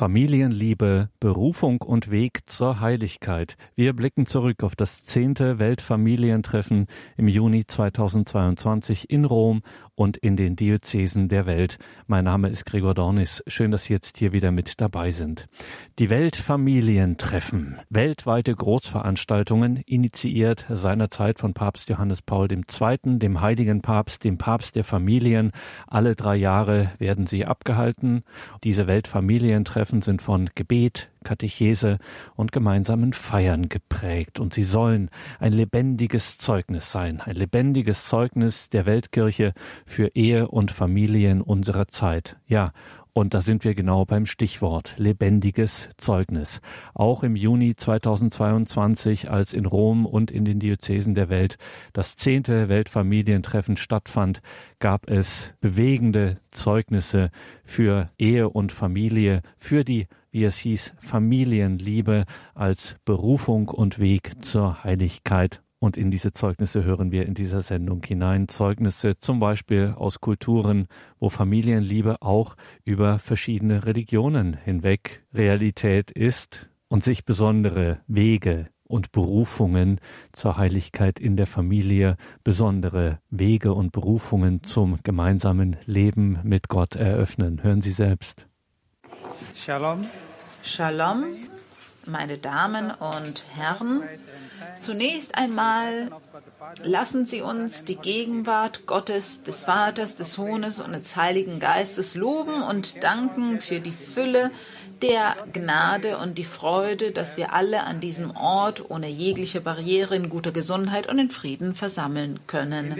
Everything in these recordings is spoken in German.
Familienliebe, Berufung und Weg zur Heiligkeit. Wir blicken zurück auf das 10. Weltfamilientreffen im Juni 2022 in Rom und in den Diözesen der Welt. Mein Name ist Gregor Dornis. Schön, dass Sie jetzt hier wieder mit dabei sind. Die Weltfamilientreffen, weltweite Großveranstaltungen, initiiert seinerzeit von Papst Johannes Paul II., dem heiligen Papst, dem Papst der Familien. Alle 3 Jahre werden sie abgehalten. Diese Weltfamilientreffen sind von Gebet, Katechese und gemeinsamen Feiern geprägt. Und sie sollen ein lebendiges Zeugnis sein, ein lebendiges Zeugnis der Weltkirche für Ehe und Familien unserer Zeit. Ja, und da sind wir genau beim Stichwort lebendiges Zeugnis. Auch im Juni 2022, als in Rom und in den Diözesen der Welt das 10. Weltfamilientreffen stattfand, gab es bewegende Zeugnisse für Ehe und Familie, für die, wie es hieß, Familienliebe als Berufung und Weg zur Heiligkeit. Und in diese Zeugnisse hören wir in dieser Sendung hinein. Zeugnisse zum Beispiel aus Kulturen, wo Familienliebe auch über verschiedene Religionen hinweg Realität ist und sich besondere Wege und Berufungen zur Heiligkeit in der Familie, besondere Wege und Berufungen zum gemeinsamen Leben mit Gott eröffnen. Hören Sie selbst. Shalom. Shalom, meine Damen und Herren. Zunächst einmal lassen Sie uns die Gegenwart Gottes, des Vaters, des Sohnes und des Heiligen Geistes loben und danken für die Fülle der Gnade und die Freude, dass wir alle an diesem Ort ohne jegliche Barriere in guter Gesundheit und in Frieden versammeln können.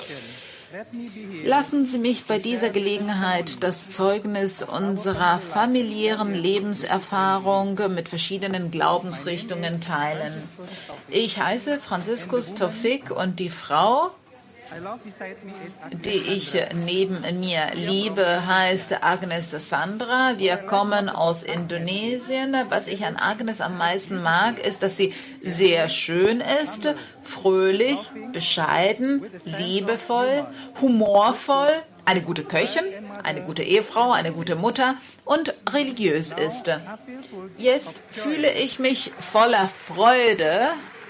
Lassen Sie mich bei dieser Gelegenheit das Zeugnis unserer familiären Lebenserfahrung mit verschiedenen Glaubensrichtungen teilen. Ich heiße Franziskus Tofik und die Frau, die ich neben mir liebe, heißt Agnes Sandra. Wir kommen aus Indonesien. Was ich an Agnes am meisten mag, ist, dass sie sehr schön ist, fröhlich, bescheiden, liebevoll, humorvoll, eine gute Köchin, eine gute Ehefrau, eine gute Mutter und religiös ist. Jetzt fühle ich mich voller Freude,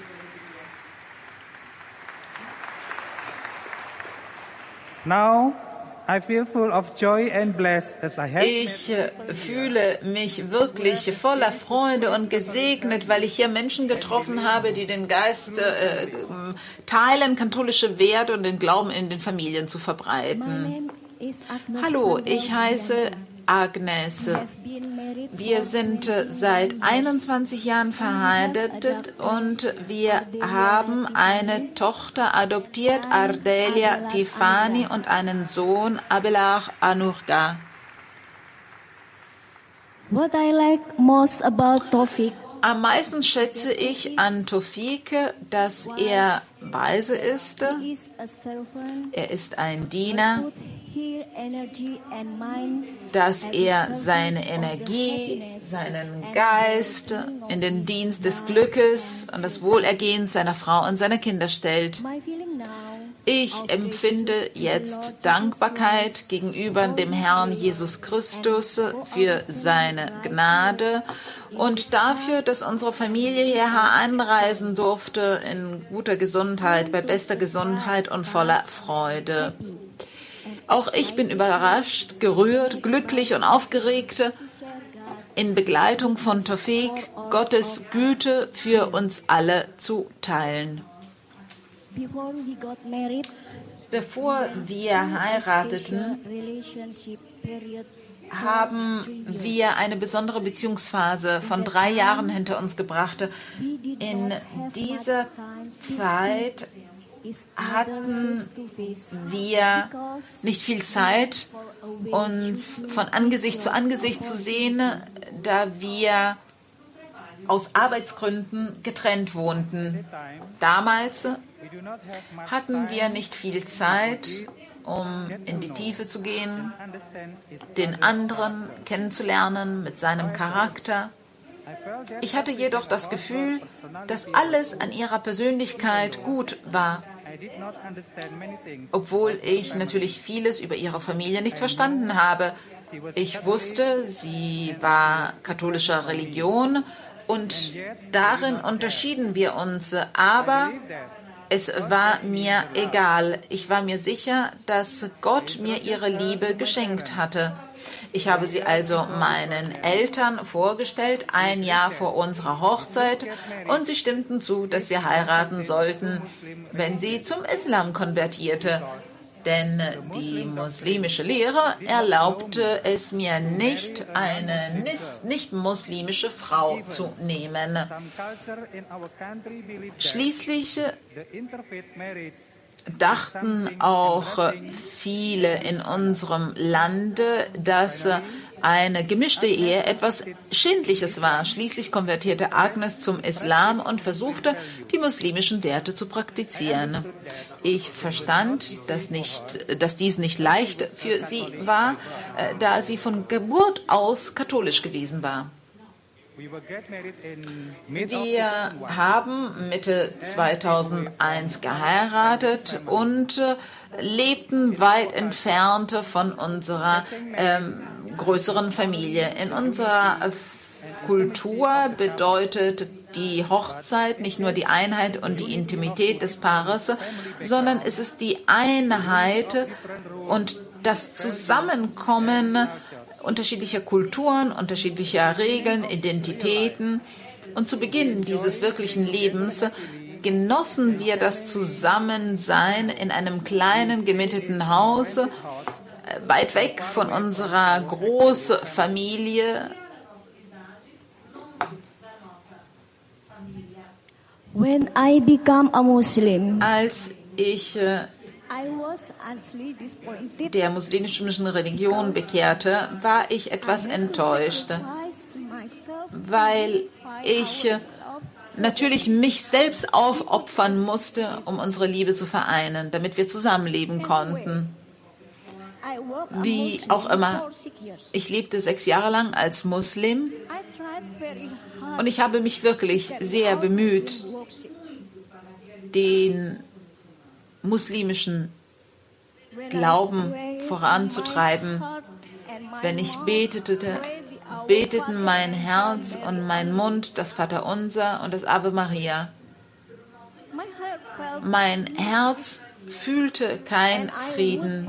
Now I feel full of joy and blessed as I have. Ich fühle mich wirklich voller Freude und gesegnet, weil ich hier Menschen getroffen habe, die den Geist teilen, katholische Werte und den Glauben in den Familien zu verbreiten. Hallo, ich heiße Agnes. Wir sind seit 21 Jahren verheiratet und wir haben eine Tochter adoptiert, Ardelia Tiffany, und einen Sohn, Abelard Anurga. What I like most about Tofik. Am meisten schätze ich an Tofik, dass er weise ist. Er ist ein Diener, dass er seine Energie, seinen Geist in den Dienst des Glückes und des Wohlergehens seiner Frau und seiner Kinder stellt. Ich empfinde jetzt Dankbarkeit gegenüber dem Herrn Jesus Christus für seine Gnade und dafür, dass unsere Familie hierher einreisen durfte in guter Gesundheit, bei bester Gesundheit und voller Freude. Auch ich bin überrascht, gerührt, glücklich und aufgeregt, in Begleitung von Tofik Gottes Güte für uns alle zu teilen. Bevor wir heirateten, haben wir eine besondere Beziehungsphase von 3 Jahren hinter uns gebracht. In dieser Zeit hatten wir nicht viel Zeit, uns von Angesicht zu Angesicht zu sehen, da wir aus Arbeitsgründen getrennt wohnten. Damals hatten wir nicht viel Zeit, um in die Tiefe zu gehen, den anderen kennenzulernen mit seinem Charakter. Ich hatte jedoch das Gefühl, dass alles an ihrer Persönlichkeit gut war, obwohl ich natürlich vieles über ihre Familie nicht verstanden habe. Ich wusste, sie war katholischer Religion und darin unterschieden wir uns, aber es war mir egal. Ich war mir sicher, dass Gott mir ihre Liebe geschenkt hatte. Ich habe sie also meinen Eltern vorgestellt, ein Jahr vor unserer Hochzeit, und sie stimmten zu, dass wir heiraten sollten, wenn sie zum Islam konvertierte. Denn die muslimische Lehre erlaubte es mir nicht, eine nicht-muslimische Frau zu nehmen. Schließlich dachten auch viele in unserem Lande, dass eine gemischte Ehe etwas Schändliches war. Schließlich konvertierte Agnes zum Islam und versuchte, die muslimischen Werte zu praktizieren. Ich verstand, dass dies nicht leicht für sie war, da sie von Geburt aus katholisch gewesen war. Wir haben Mitte 2001 geheiratet und lebten weit entfernt von unserer größeren Familie. In unserer Kultur bedeutet die Hochzeit nicht nur die Einheit und die Intimität des Paares, sondern es ist die Einheit und das Zusammenkommen unterschiedlicher Kulturen, unterschiedlicher Regeln, Identitäten. Und zu Beginn dieses wirklichen Lebens genossen wir das Zusammensein in einem kleinen, gemieteten Haus, weit weg von unserer Großfamilie. When I became a Muslim, Als ich der muslimischen Religion bekehrte, war ich etwas enttäuscht, weil ich natürlich mich selbst aufopfern musste, um unsere Liebe zu vereinen, damit wir zusammenleben konnten. Wie auch immer, ich lebte 6 Jahre lang als Muslim und ich habe mich wirklich sehr bemüht, den muslimischen Glauben voranzutreiben. Wenn ich betete, beteten mein Herz und mein Mund das Vaterunser und das Ave Maria. Mein Herz fühlte keinen Frieden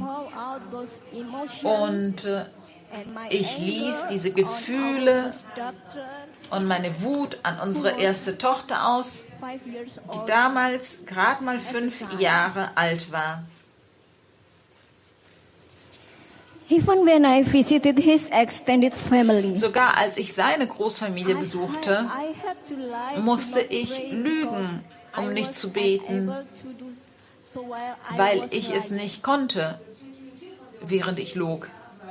und ich ließ diese Gefühle und meine Wut an unsere erste Tochter aus, die damals gerade mal 5 Jahre alt war. even when I visited his extended family, Sogar als ich seine Großfamilie besuchte, musste ich lügen, um nicht zu beten, weil ich es nicht konnte, während ich log.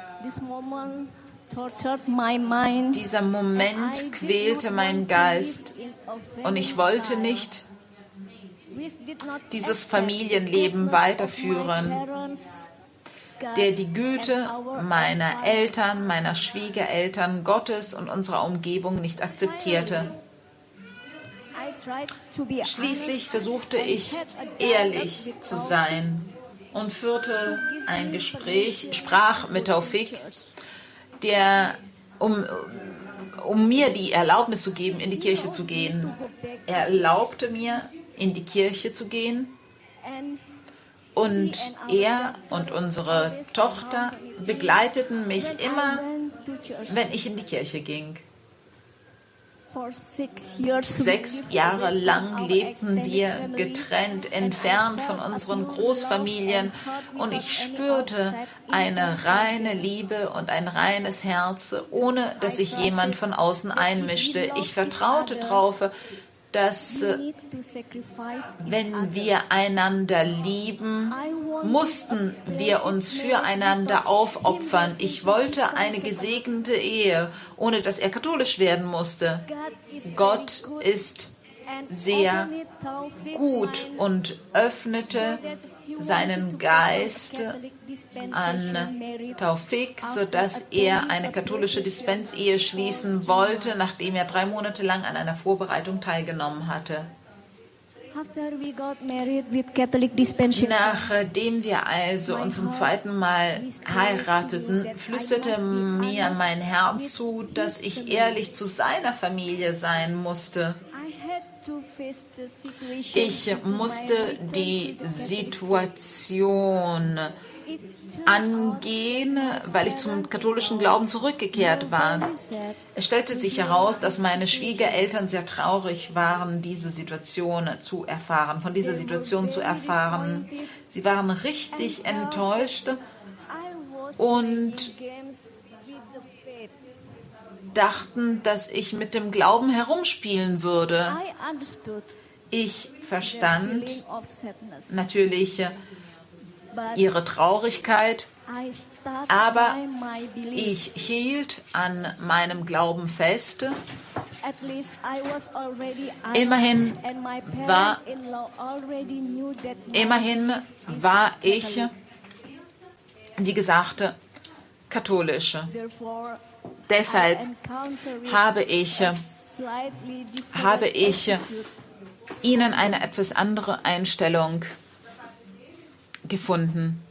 Dieser Moment quälte meinen Geist und ich wollte nicht dieses Familienleben weiterführen, der die Güte meiner Eltern, meiner Schwiegereltern, Gottes und unserer Umgebung nicht akzeptierte. Schließlich versuchte ich, ehrlich zu sein und führte ein Gespräch, sprach mit Taufik, der, um mir die Erlaubnis zu geben, in die Kirche zu gehen. Er erlaubte mir, in die Kirche zu gehen. Und er und unsere Tochter begleiteten mich immer, wenn ich in die Kirche ging. 6 Jahre lang lebten wir getrennt, entfernt von unseren Großfamilien und ich spürte eine reine Liebe und ein reines Herz, ohne dass sich jemand von außen einmischte. Ich vertraute darauf, dass wenn wir einander lieben, mussten wir uns füreinander aufopfern. Ich wollte eine gesegnete Ehe, ohne dass er katholisch werden musste. Gott ist sehr gut und öffnete seinen Geist an Taufik, sodass er eine katholische Dispens-Ehe schließen wollte, nachdem er 3 Monate lang an einer Vorbereitung teilgenommen hatte. After we got married with Catholic dispensation. Nachdem wir also uns zum zweiten Mal heirateten, flüsterte mir mein Herz zu, dass ich ehrlich zu seiner Familie sein musste. Ich musste die Situation angehen, weil ich zum katholischen Glauben zurückgekehrt war. Es stellte sich heraus, dass meine Schwiegereltern sehr traurig waren, diese Situation zu erfahren, von dieser Situation zu erfahren. Sie waren richtig enttäuscht und dachten, dass ich mit dem Glauben herumspielen würde. Ich verstand natürlich ihre Traurigkeit, aber ich hielt an meinem Glauben fest. Immerhin war ich, wie gesagt, katholisch. Deshalb habe ich ihnen eine etwas andere Einstellung gefunden.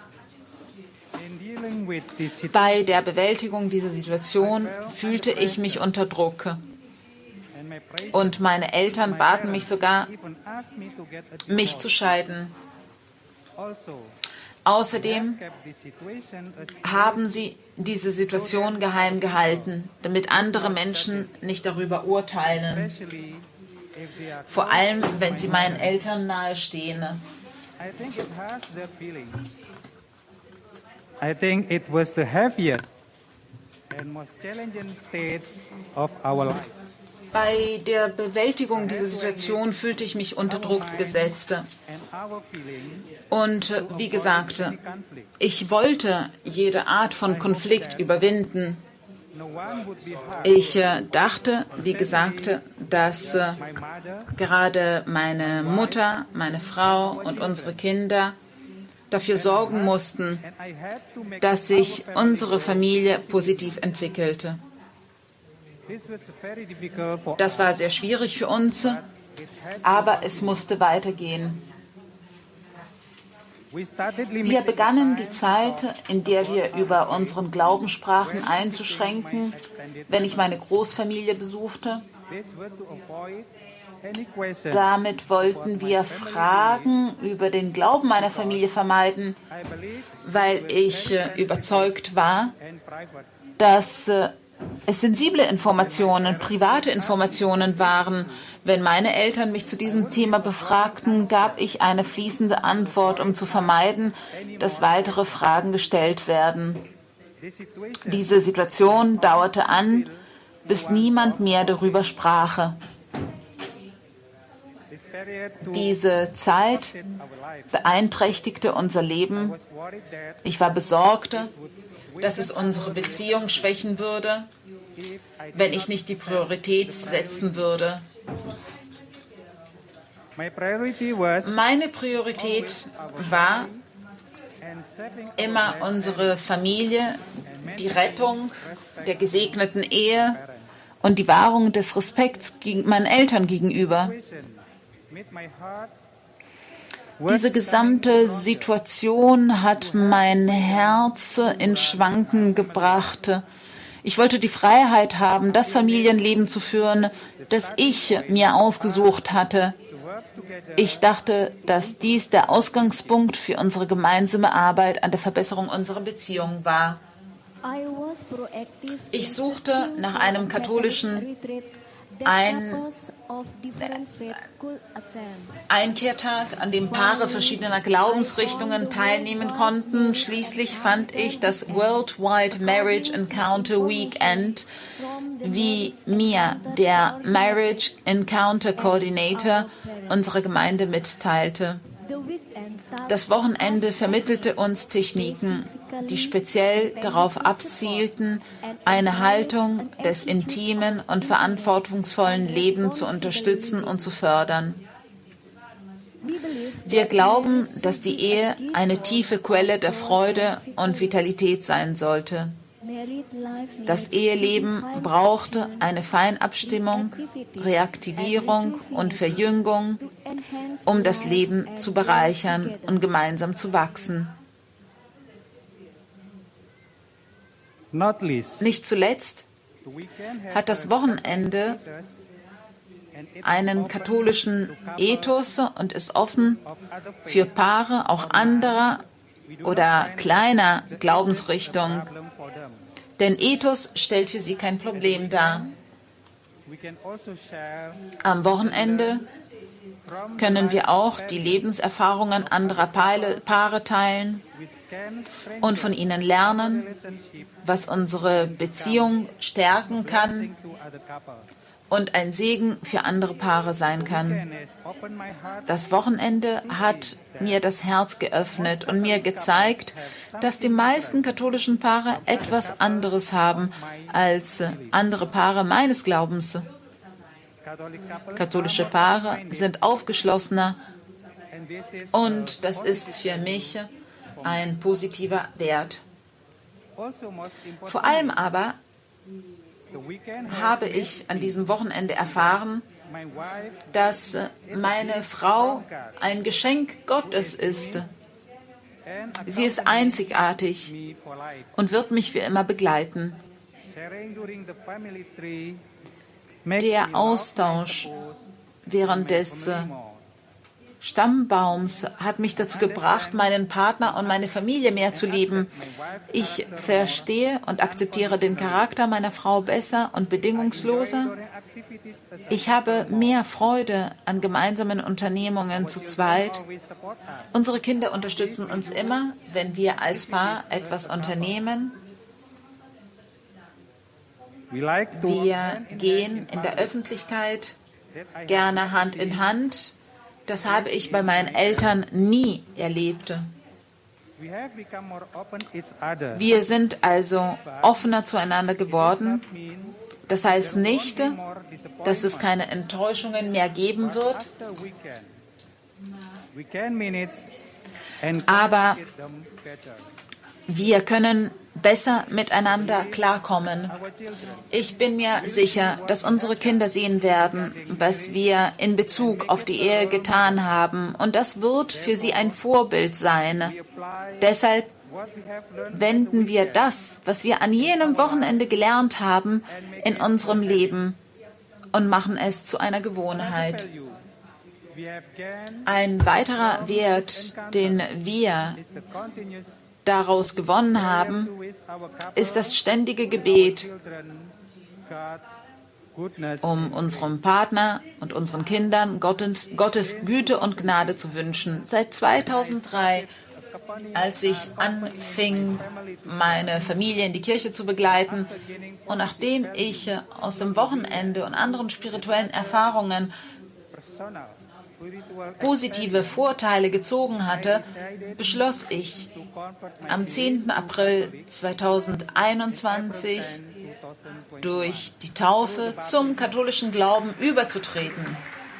Bei der Bewältigung dieser Situation fühlte ich mich unter Druck. Und meine Eltern baten mich sogar, mich zu scheiden. Außerdem haben sie diese Situation geheim gehalten, damit andere Menschen nicht darüber urteilen. Vor allem, wenn sie meinen Eltern nahestehen. I think it was the heaviest and most challenging stages of our life. Bei der Bewältigung dieser Situation fühlte ich mich unter Druck gesetzt. Und wie gesagt, ich wollte jede Art von Konflikt überwinden. Ich dachte, wie gesagt, dass gerade meine Mutter, meine Frau und unsere Kinder dafür sorgen mussten, dass sich unsere Familie positiv entwickelte. Das war sehr schwierig für uns, aber es musste weitergehen. Wir begannen die Zeit, in der wir über unseren Glauben sprachen, einzuschränken, wenn ich meine Großfamilie besuchte. Damit wollten wir Fragen über den Glauben meiner Familie vermeiden, weil ich überzeugt war, dass es sensible Informationen, private Informationen waren. Wenn meine Eltern mich zu diesem Thema befragten, gab ich eine fließende Antwort, um zu vermeiden, dass weitere Fragen gestellt werden. Diese Situation dauerte an, bis niemand mehr darüber sprach. Diese Zeit beeinträchtigte unser Leben. Ich war besorgt, dass es unsere Beziehung schwächen würde, wenn ich nicht die Priorität setzen würde. Meine Priorität war immer unsere Familie, die Rettung der gesegneten Ehe und die Wahrung des Respekts meinen Eltern gegenüber. Diese gesamte Situation hat mein Herz in Schwanken gebracht. Ich wollte die Freiheit haben, das Familienleben zu führen, das ich mir ausgesucht hatte. Ich dachte, dass dies der Ausgangspunkt für unsere gemeinsame Arbeit an der Verbesserung unserer Beziehung war. Ich suchte nach einem katholischen Einkehrtag, an dem Paare verschiedener Glaubensrichtungen teilnehmen konnten. Schließlich fand ich das Worldwide Marriage Encounter Weekend, wie mir der Marriage Encounter Coordinator unserer Gemeinde mitteilte. Das Wochenende vermittelte uns Techniken, die speziell darauf abzielten, eine Haltung des intimen und verantwortungsvollen Lebens zu unterstützen und zu fördern. Wir glauben, dass die Ehe eine tiefe Quelle der Freude und Vitalität sein sollte. Das Eheleben brauchte eine Feinabstimmung, Reaktivierung und Verjüngung, um das Leben zu bereichern und gemeinsam zu wachsen. Nicht zuletzt hat das Wochenende einen katholischen Ethos und ist offen für Paare auch anderer oder kleiner Glaubensrichtungen. Denn Ethos stellt für sie kein Problem dar. Am Wochenende können wir auch die Lebenserfahrungen anderer Paare teilen und von ihnen lernen, was unsere Beziehung stärken kann und ein Segen für andere Paare sein kann. Das Wochenende hat mir das Herz geöffnet und mir gezeigt, dass die meisten katholischen Paare etwas anderes haben als andere Paare meines Glaubens. Katholische Paare sind aufgeschlossener und das ist für mich ein positiver Wert. Vor allem aber habe ich an diesem Wochenende erfahren, dass meine Frau ein Geschenk Gottes ist. Sie ist einzigartig und wird mich für immer begleiten. Der Austausch während des Stammbaums hat mich dazu gebracht, meinen Partner und meine Familie mehr zu lieben. Ich verstehe und akzeptiere den Charakter meiner Frau besser und bedingungsloser. Ich habe mehr Freude an gemeinsamen Unternehmungen zu zweit. Unsere Kinder unterstützen uns immer, wenn wir als Paar etwas unternehmen. Wir gehen in der Öffentlichkeit gerne Hand in Hand. Das habe ich bei meinen Eltern nie erlebt. Wir sind also offener zueinander geworden. Das heißt nicht, dass es keine Enttäuschungen mehr geben wird, aber wir können besser miteinander klarkommen. Ich bin mir sicher, dass unsere Kinder sehen werden, was wir in Bezug auf die Ehe getan haben. Und das wird für sie ein Vorbild sein. Deshalb wenden wir das, was wir an jenem Wochenende gelernt haben, in unserem Leben und machen es zu einer Gewohnheit. Ein weiterer Wert, den wir daraus gewonnen haben, ist das ständige Gebet, um unserem Partner und unseren Kindern Gottes Güte und Gnade zu wünschen. Seit 2003, als ich anfing, meine Familie in die Kirche zu begleiten und nachdem ich aus dem Wochenende und anderen spirituellen Erfahrungen positive Vorteile gezogen hatte, beschloss ich, am 10. April 2021 durch die Taufe zum katholischen Glauben überzutreten.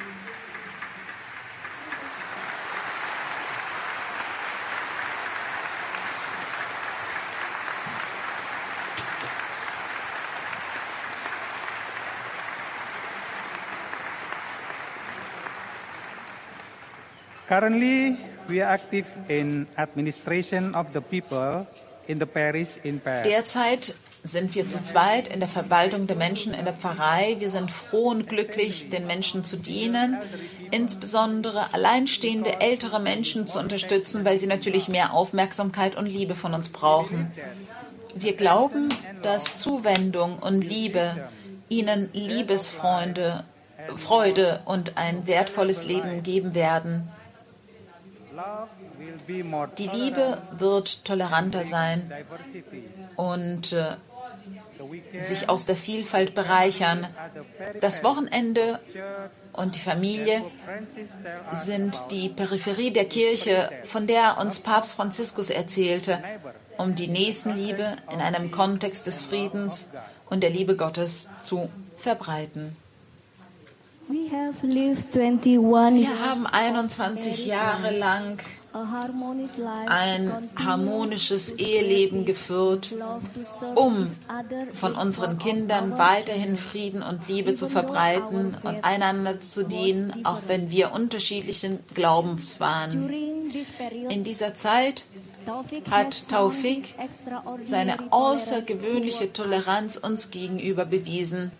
Currently, we are active in administration of the people in the parish in Paris. Derzeit sind wir zu zweit in der Verwaltung der Menschen in der Pfarrei. Wir sind froh und glücklich, den Menschen zu dienen, insbesondere alleinstehende ältere Menschen zu unterstützen, weil sie natürlich mehr Aufmerksamkeit und Liebe von uns brauchen. Wir glauben, dass Zuwendung und Liebe ihnen Liebesfreude, Freude und ein wertvolles Leben geben werden. Die Liebe wird toleranter sein und sich aus der Vielfalt bereichern. Das Wochenende und die Familie sind die Peripherie der Kirche, von der uns Papst Franziskus erzählte, um die Nächstenliebe in einem Kontext des Friedens und der Liebe Gottes zu verbreiten. Wir haben 21 Jahre lang ein harmonisches Eheleben geführt, um von unseren Kindern weiterhin Frieden und Liebe zu verbreiten und einander zu dienen, auch wenn wir unterschiedlichen Glaubens waren. In dieser Zeit hat Taufik seine außergewöhnliche Toleranz uns gegenüber bewiesen.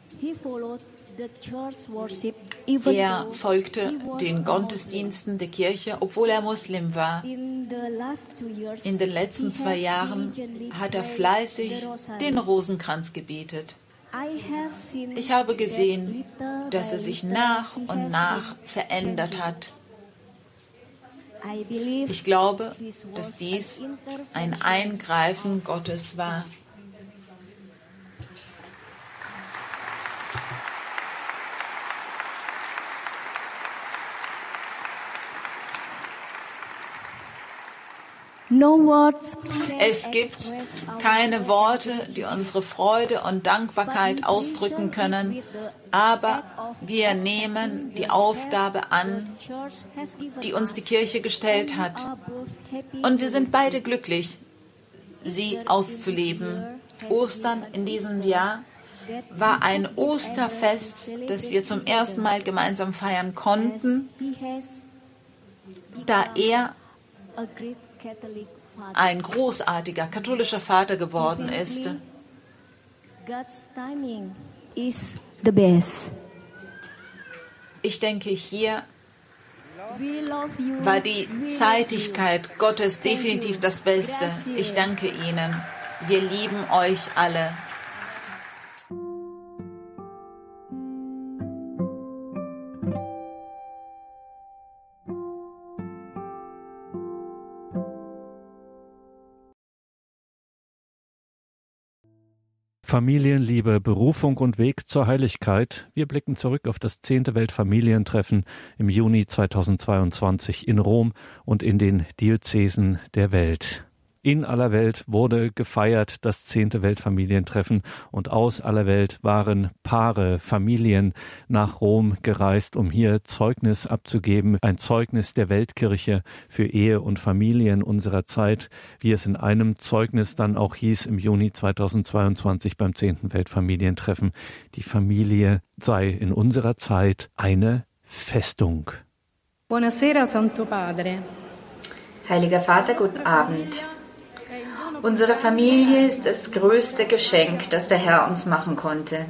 Er folgte den Gottesdiensten der Kirche, obwohl er Muslim war. In den letzten 2 Jahren hat er fleißig den Rosenkranz gebetet. Ich habe gesehen, dass er sich nach und nach verändert hat. Ich glaube, dass dies ein Eingreifen Gottes war. Es gibt keine Worte, die unsere Freude und Dankbarkeit ausdrücken können, aber wir nehmen die Aufgabe an, die uns die Kirche gestellt hat. Und wir sind beide glücklich, sie auszuleben. Ostern in diesem Jahr war ein Osterfest, das wir zum ersten Mal gemeinsam feiern konnten, da er ein großartiger katholischer Vater geworden ist. Ich denke, hier war die Zeitigkeit Gottes definitiv das Beste. Ich danke Ihnen. Wir lieben euch alle. Familienliebe, Berufung und Weg zur Heiligkeit. Wir blicken zurück auf das 10. Weltfamilientreffen im Juni 2022 in Rom und in den Diözesen der Welt. In aller Welt wurde gefeiert das 10. Weltfamilientreffen und aus aller Welt waren Paare, Familien nach Rom gereist, um hier Zeugnis abzugeben, ein Zeugnis der Weltkirche für Ehe und Familien unserer Zeit, wie es in einem Zeugnis dann auch hieß im Juni 2022 beim 10. Weltfamilientreffen. Die Familie sei in unserer Zeit eine Festung. Buonasera, Santo Padre. Heiliger Vater, guten Abend. Unsere Familie ist das größte Geschenk, das der Herr uns machen konnte.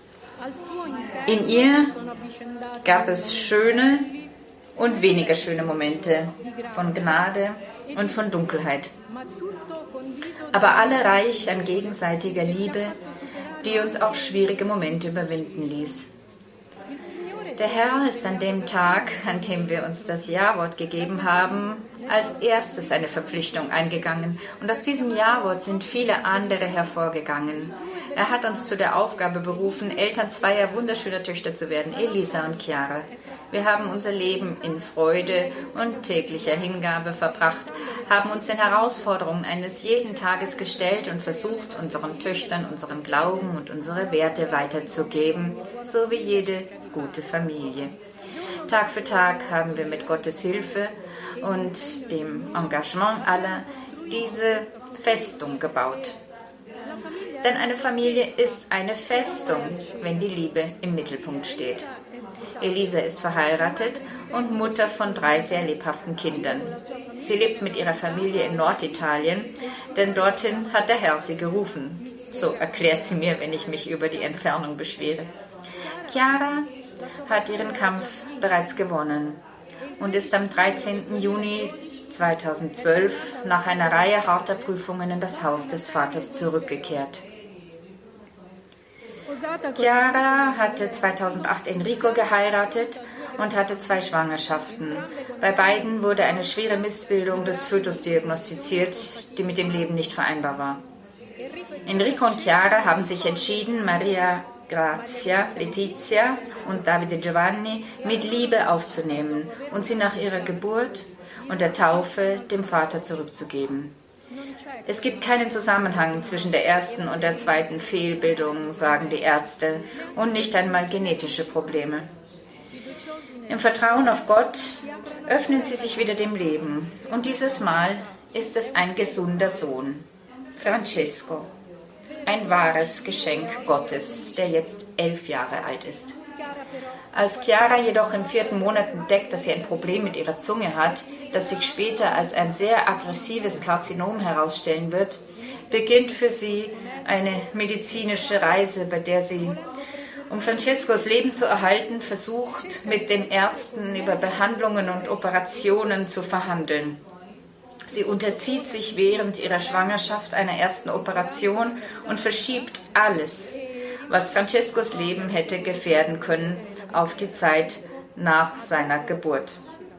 In ihr gab es schöne und weniger schöne Momente von Gnade und von Dunkelheit. Aber alle reich an gegenseitiger Liebe, die uns auch schwierige Momente überwinden ließ. Der Herr ist an dem Tag, an dem wir uns das Ja-Wort gegeben haben, als erstes eine Verpflichtung eingegangen. Und aus diesem Ja-Wort sind viele andere hervorgegangen. Er hat uns zu der Aufgabe berufen, Eltern zweier wunderschöner Töchter zu werden, Elisa und Chiara. Wir haben unser Leben in Freude und täglicher Hingabe verbracht, haben uns den Herausforderungen eines jeden Tages gestellt und versucht, unseren Töchtern unseren Glauben und unsere Werte weiterzugeben, so wie jede gute Familie. Tag für Tag haben wir mit Gottes Hilfe und dem Engagement aller diese Festung gebaut. Denn eine Familie ist eine Festung, wenn die Liebe im Mittelpunkt steht. Elisa ist verheiratet und Mutter von 3 sehr lebhaften Kindern. Sie lebt mit ihrer Familie in Norditalien, denn dorthin hat der Herr sie gerufen. So erklärt sie mir, wenn ich mich über die Entfernung beschwere. Chiara hat ihren Kampf bereits gewonnen und ist am 13. Juni 2012 nach einer Reihe harter Prüfungen in das Haus des Vaters zurückgekehrt. Chiara hatte 2008 Enrico geheiratet und hatte 2 Schwangerschaften. Bei beiden wurde eine schwere Missbildung des Fötus diagnostiziert, die mit dem Leben nicht vereinbar war. Enrico und Chiara haben sich entschieden, Maria Grazia, Letizia und Davide Giovanni mit Liebe aufzunehmen und sie nach ihrer Geburt und der Taufe dem Vater zurückzugeben. Es gibt keinen Zusammenhang zwischen der ersten und der zweiten Fehlbildung, sagen die Ärzte, und nicht einmal genetische Probleme. Im Vertrauen auf Gott öffnen sie sich wieder dem Leben. Und dieses Mal ist es ein gesunder Sohn, Francesco. Ein wahres Geschenk Gottes, der jetzt 11 Jahre alt ist. Als Chiara jedoch im 4. Monat entdeckt, dass sie ein Problem mit ihrer Zunge hat, das sich später als ein sehr aggressives Karzinom herausstellen wird, beginnt für sie eine medizinische Reise, bei der sie, um Francescos Leben zu erhalten, versucht, mit den Ärzten über Behandlungen und Operationen zu verhandeln. Sie unterzieht sich während ihrer Schwangerschaft einer ersten Operation und verschiebt alles, was Francescos Leben hätte gefährden können, auf die Zeit nach seiner Geburt.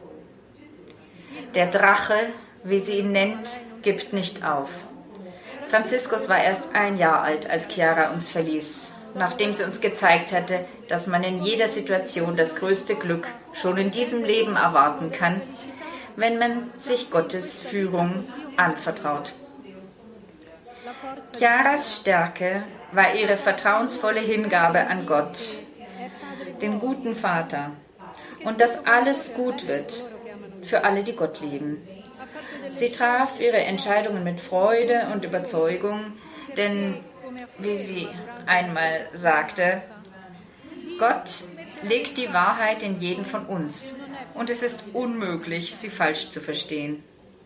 Der Drache, wie sie ihn nennt, gibt nicht auf. Franziskus war erst 1 Jahr alt, als Chiara uns verließ, nachdem sie uns gezeigt hatte, dass man in jeder Situation das größte Glück schon in diesem Leben erwarten kann, wenn man sich Gottes Führung anvertraut. Chiaras Stärke war ihre vertrauensvolle Hingabe an Gott, den guten Vater, und dass alles gut wird für alle, die Gott lieben. Sie traf ihre Entscheidungen mit Freude und Überzeugung, denn, wie sie einmal sagte, Gott legt die Wahrheit in jeden von uns und es ist unmöglich, sie falsch zu verstehen.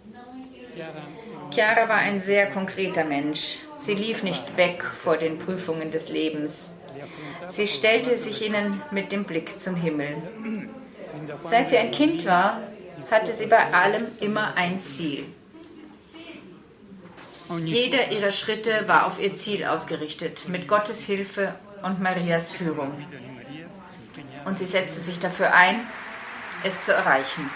Chiara war ein sehr konkreter Mensch. Sie lief nicht weg vor den Prüfungen des Lebens. Sie stellte sich ihnen mit dem Blick zum Himmel. Seit sie ein Kind war, hatte sie bei allem immer ein Ziel. Jeder ihrer Schritte war auf ihr Ziel ausgerichtet, mit Gottes Hilfe und Marias Führung. Und sie setzte sich dafür ein, es zu erreichen.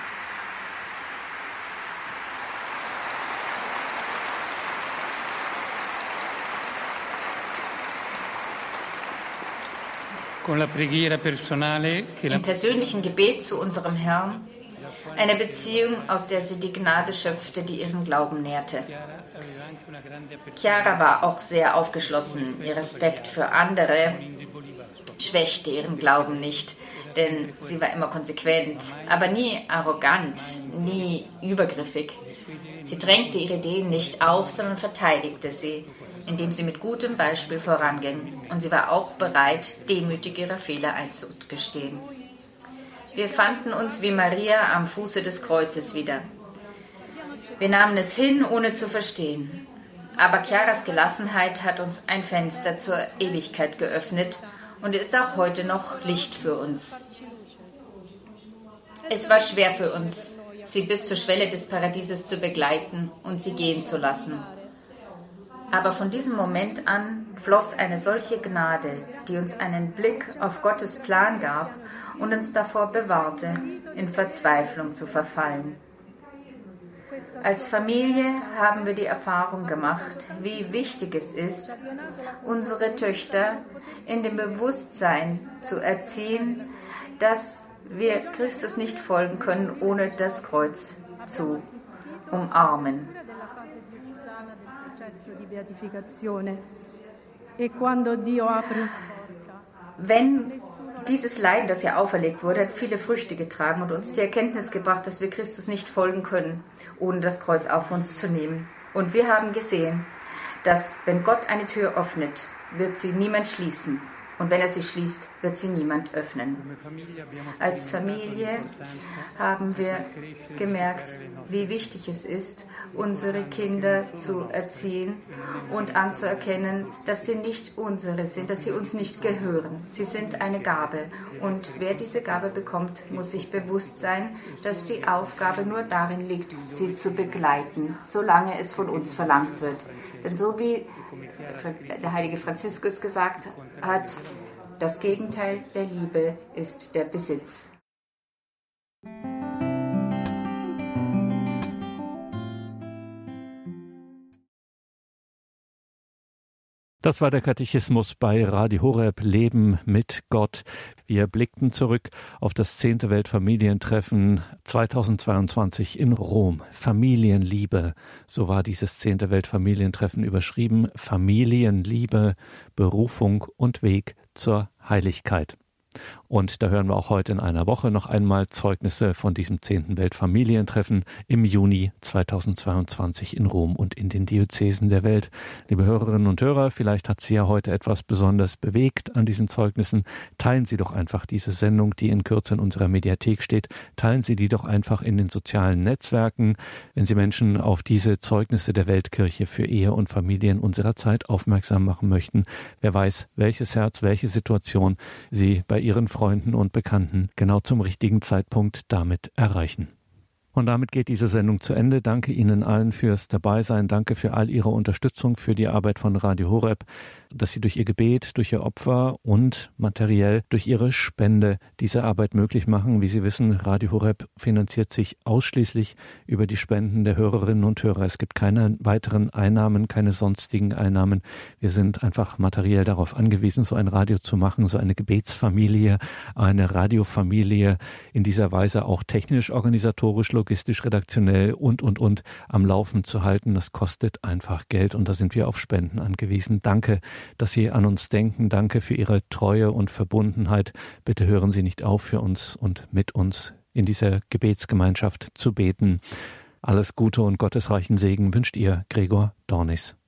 Im persönlichen Gebet zu unserem Herrn, eine Beziehung, aus der sie die Gnade schöpfte, die ihren Glauben nährte. Chiara war auch sehr aufgeschlossen. Ihr Respekt für andere schwächte ihren Glauben nicht, denn sie war immer konsequent, aber nie arrogant, nie übergriffig. Sie drängte ihre Ideen nicht auf, sondern verteidigte sie, indem sie mit gutem Beispiel voranging. Und sie war auch bereit, demütig ihre Fehler einzugestehen. Wir fanden uns wie Maria am Fuße des Kreuzes wieder. Wir nahmen es hin, ohne zu verstehen. Aber Chiaras Gelassenheit hat uns ein Fenster zur Ewigkeit geöffnet und ist auch heute noch Licht für uns. Es war schwer für uns, sie bis zur Schwelle des Paradieses zu begleiten und sie gehen zu lassen. Aber von diesem Moment an floss eine solche Gnade, die uns einen Blick auf Gottes Plan gab und uns davor bewahrte, in Verzweiflung zu verfallen. Als Familie haben wir die Erfahrung gemacht, wie wichtig es ist, unsere Töchter in dem Bewusstsein zu erziehen, dass wir Christus nicht folgen können, ohne das Kreuz zu umarmen. Wenn dieses Leiden, das ja auferlegt wurde, hat viele Früchte getragen und uns die Erkenntnis gebracht, dass wir Christus nicht folgen können, ohne das Kreuz auf uns zu nehmen. Und wir haben gesehen, dass wenn Gott eine Tür öffnet, wird sie niemand schließen. Und wenn er sie schließt, wird sie niemand öffnen. Als Familie haben wir gemerkt, wie wichtig es ist, unsere Kinder zu erziehen und anzuerkennen, dass sie nicht unsere sind, dass sie uns nicht gehören. Sie sind eine Gabe. Und wer diese Gabe bekommt, muss sich bewusst sein, dass die Aufgabe nur darin liegt, sie zu begleiten, solange es von uns verlangt wird. Denn so wie der heilige Franziskus gesagt hat, das Gegenteil der Liebe ist der Besitz. Das war der Katechismus bei Radio Horeb, Leben mit Gott. Wir blickten zurück auf das 10. Weltfamilientreffen 2022 in Rom. Familienliebe, so war dieses 10. Weltfamilientreffen überschrieben. Familienliebe, Berufung und Weg zur Heiligkeit. Und da hören wir auch heute in einer Woche noch einmal Zeugnisse von diesem 10. Weltfamilientreffen im Juni 2022 in Rom und in den Diözesen der Welt. Liebe Hörerinnen und Hörer, vielleicht hat Sie ja heute etwas besonders bewegt an diesen Zeugnissen. Teilen Sie doch einfach diese Sendung, die in Kürze in unserer Mediathek steht. Teilen Sie die doch einfach in den sozialen Netzwerken, wenn Sie Menschen auf diese Zeugnisse der Weltkirche für Ehe und Familie in unserer Zeit aufmerksam machen möchten. Wer weiß, welches Herz, welche Situation Sie bei Ihren Freunden und Bekannten genau zum richtigen Zeitpunkt damit erreichen. Und damit geht diese Sendung zu Ende. Danke Ihnen allen fürs Dabeisein. Danke für all Ihre Unterstützung, für die Arbeit von Radio Horeb, dass Sie durch Ihr Gebet, durch Ihr Opfer und materiell durch Ihre Spende diese Arbeit möglich machen. Wie Sie wissen, Radio Horeb finanziert sich ausschließlich über die Spenden der Hörerinnen und Hörer. Es gibt keine weiteren Einnahmen, keine sonstigen Einnahmen. Wir sind einfach materiell darauf angewiesen, so ein Radio zu machen, so eine Gebetsfamilie, eine Radiofamilie in dieser Weise auch technisch, organisatorisch, logistisch, redaktionell und am Laufen zu halten. Das kostet einfach Geld und da sind wir auf Spenden angewiesen. Danke, dass Sie an uns denken. Danke für Ihre Treue und Verbundenheit. Bitte hören Sie nicht auf, für uns und mit uns in dieser Gebetsgemeinschaft zu beten. Alles Gute und gottesreichen Segen wünscht Ihr Gregor Dornis.